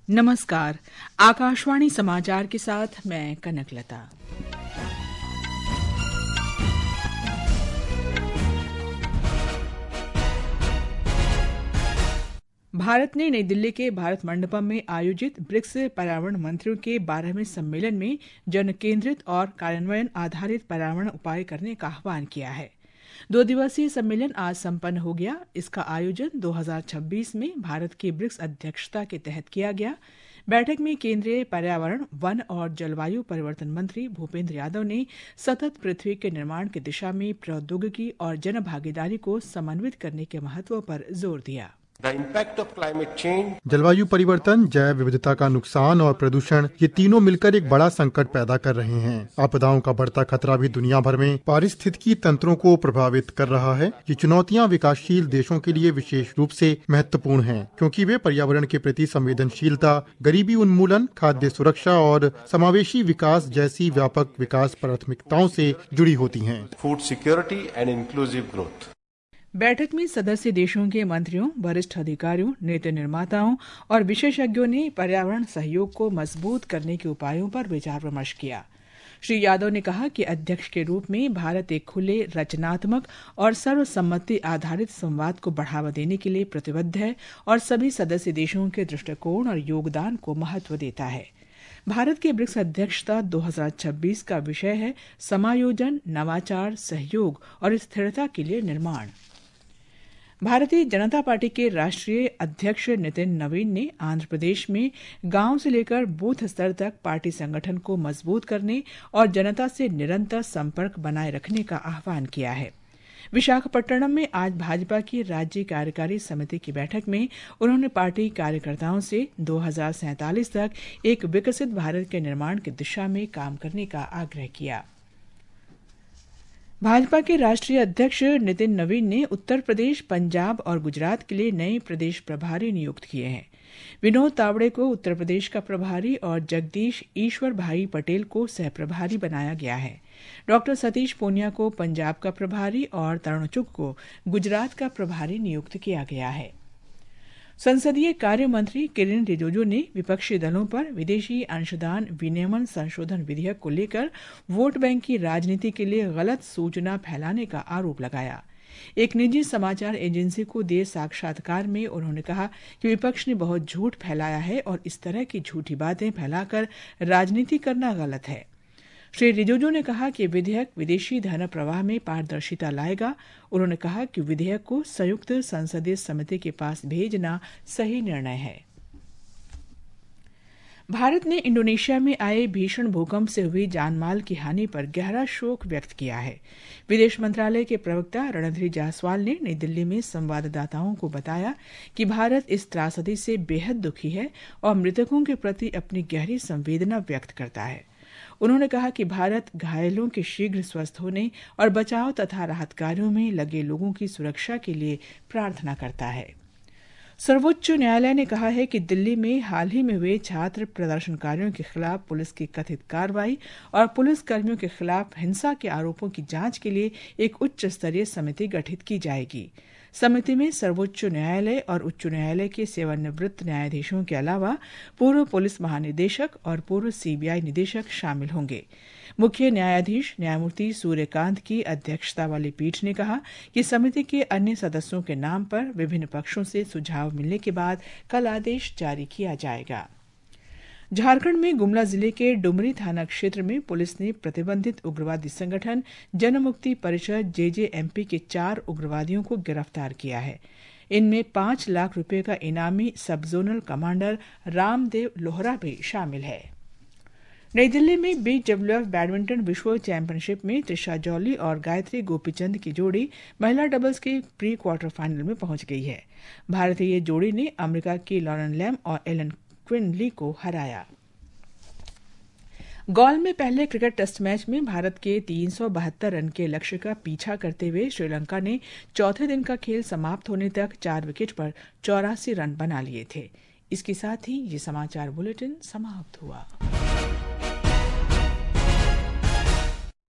नमस्कार। आकाशवाणी समाचार के साथ मैं कनकलता। भारत ने नई दिल्ली के भारत मंडपम में आयोजित ब्रिक्स पर्यावरण मंत्रियों के 12वें सम्मेलन में जन केंद्रित और कार्यान्वयन आधारित पर्यावरण उपाय करने का आह्वान किया है। 2 दिवसीय सम्मेलन आज संपन्न हो गया। इसका आयोजन 2026 में भारत की ब्रिक्स अध्यक्षता के तहत किया गया। बैठक में केंद्रीय पर्यावरण, वन और जलवायु परिवर्तन मंत्री भूपेंद्र यादव ने सतत पृथ्वी के निर्माण की दिशा में प्रौद्योगिकी और जन भागीदारी को समन्वित करने के महत्व पर जोर दिया। जलवायु परिवर्तन, जैव विविधता का नुकसान और प्रदूषण, ये तीनों मिलकर एक बड़ा संकट पैदा कर रहे हैं। आपदाओं का बढ़ता खतरा भी दुनिया भर में पारिस्थितिकी तंत्रों को प्रभावित कर रहा है। ये चुनौतियां विकासशील देशों के लिए विशेष रूप से महत्वपूर्ण हैं, क्योंकि वे पर्यावरण के प्रति संवेदनशीलता, गरीबी उन्मूलन, खाद्य सुरक्षा और समावेशी विकास जैसी व्यापक विकास प्राथमिकताओं से जुड़ी होती हैं। Food security and inclusive growth. बैठक में सदस्य देशों के मंत्रियों, वरिष्ठ अधिकारियों, नीति निर्माताओं और विशेषज्ञों ने पर्यावरण सहयोग को मजबूत करने के उपायों पर विचार विमर्श किया। श्री यादव ने कहा कि अध्यक्ष के रूप में भारत एक खुले, रचनात्मक और सर्वसम्मति आधारित संवाद को बढ़ावा देने के लिए प्रतिबद्ध है और सभी सदस्य देशों के दृष्टिकोण और योगदान को महत्व देता है। भारत के ब्रिक्स अध्यक्षता 2026 का विषय है समायोजन, नवाचार, सहयोग और स्थिरता के लिए निर्माण। भारतीय जनता पार्टी के राष्ट्रीय अध्यक्ष नितिन नवीन ने आंध्र प्रदेश में गांव से लेकर बूथ स्तर तक पार्टी संगठन को मजबूत करने और जनता से निरंतर संपर्क बनाए रखने का आह्वान किया है। विशाखापट्टनम में आज भाजपा की राज्य कार्यकारी समिति की बैठक में उन्होंने पार्टी कार्यकर्ताओं से 2047 तक एक विकसित भारत के निर्माण की दिशा में काम करने का आग्रह किया। भाजपा के राष्ट्रीय अध्यक्ष नितिन नवीन ने उत्तर प्रदेश, पंजाब और गुजरात के लिए नए प्रदेश प्रभारी नियुक्त किए हैं। विनोद तावड़े को उत्तर प्रदेश का प्रभारी और जगदीश ईश्वर भाई पटेल को सह प्रभारी बनाया गया है। डॉक्टर सतीश पूनिया को पंजाब का प्रभारी और तरुण चुग को गुजरात का प्रभारी नियुक्त किया गया है। संसदीय कार्य मंत्री किरेन रिजिजू ने विपक्षी दलों पर विदेशी अंशदान विनियमन संशोधन विधेयक को लेकर वोट बैंक की राजनीति के लिए गलत सूचना फैलाने का आरोप लगाया। एक निजी समाचार एजेंसी को दिए साक्षात्कार में उन्होंने कहा कि विपक्ष ने बहुत झूठ फैलाया है और इस तरह की झूठी बातें फैलाकर राजनीति करना गलत है। श्री रिजिजू ने कहा कि विधेयक विदेशी धन प्रवाह में पारदर्शिता लाएगा। उन्होंने कहा कि विधेयक को संयुक्त संसदीय समिति के पास भेजना सही निर्णय है। भारत ने इंडोनेशिया में आए भीषण भूकंप से हुई जानमाल की हानि पर गहरा शोक व्यक्त किया है। विदेश मंत्रालय के प्रवक्ता रणधीर जायसवाल ने नई दिल्ली में संवाददाताओं को बताया कि भारत इस त्रासदी से बेहद दुखी है और मृतकों के प्रति अपनी गहरी संवेदना व्यक्त करता है। उन्होंने कहा कि भारत घायलों के शीघ्र स्वस्थ होने और बचाव तथा राहत कार्यों में लगे लोगों की सुरक्षा के लिए प्रार्थना करता है। सर्वोच्च न्यायालय ने कहा है कि दिल्ली में हाल ही में हुए छात्र प्रदर्शनकारियों के खिलाफ पुलिस की कथित कार्रवाई और पुलिस कर्मियों के खिलाफ हिंसा के आरोपों की जांच के लिए एक उच्च स्तरीय समिति गठित की जाएगी। समिति में सर्वोच्च न्यायालय और उच्च न्यायालय के सेवानिवृत्त न्यायाधीशों के अलावा पूर्व पुलिस महानिदेशक और पूर्व सीबीआई निदेशक शामिल होंगे। मुख्य न्यायाधीश न्यायमूर्ति सूर्यकांत की अध्यक्षता वाली पीठ ने कहा कि समिति के अन्य सदस्यों के नाम पर विभिन्न पक्षों से सुझाव मिलने के बाद कल आदेश जारी किया जाएगा। झारखंड में गुमला जिले के डुमरी थाना क्षेत्र में पुलिस ने प्रतिबंधित उग्रवादी संगठन जनमुक्ति परिषद जेजेएमपी के 4 उग्रवादियों को गिरफ्तार किया है। इनमें 5 लाख रुपए का इनामी सब जोनल कमांडर रामदेव लोहरा भी शामिल है। नई दिल्ली में BWF बैडमिंटन विश्व चैंपियनशिप में त्रिशा जॉली और गायत्री गोपीचंद की जोड़ी महिला डबल्स के प्री क्वार्टर फाइनल में पहुंच गई है। भारतीय जोड़ी ने अमेरिका की लॉरेन लैम और एलन क्विनली को हराया। गॉल में पहले क्रिकेट टेस्ट मैच में भारत के 372 रन के लक्ष्य का पीछा करते हुए श्रीलंका ने चौथे दिन का खेल समाप्त होने तक 4 विकेट पर 84 रन बना लिए थे। इसके साथ ही ये समाचार बुलेटिन समाप्त हुआ।